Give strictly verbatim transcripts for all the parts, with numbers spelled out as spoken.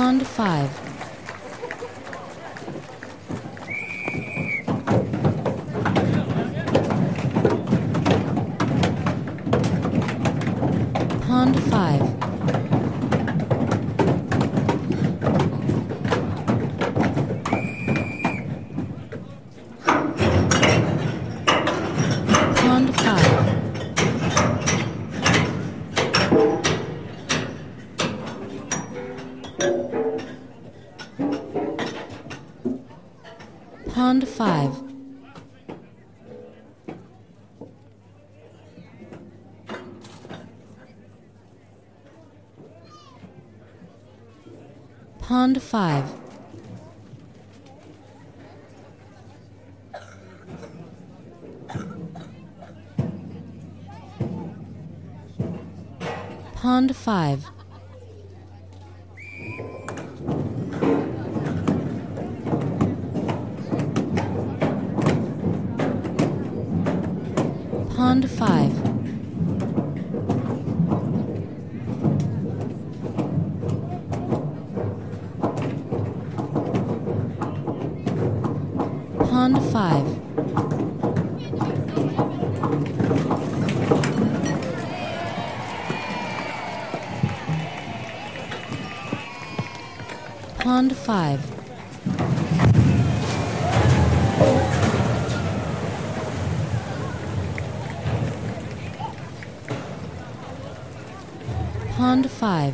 Pond five. Pond five. Pond five. Pond five. Pond five. Pond five. Pond five. Pond five. Pond five. Pond five.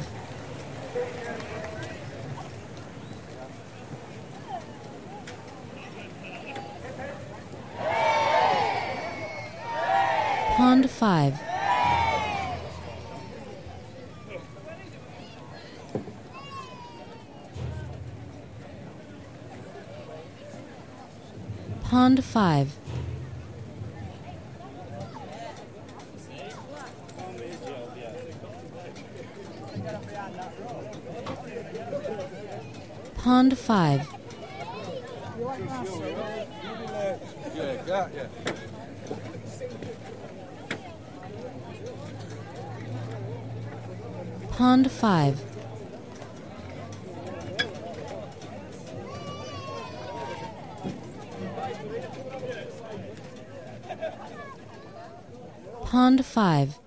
Pond five. Pond five. Pond five. Pond five. Pond five.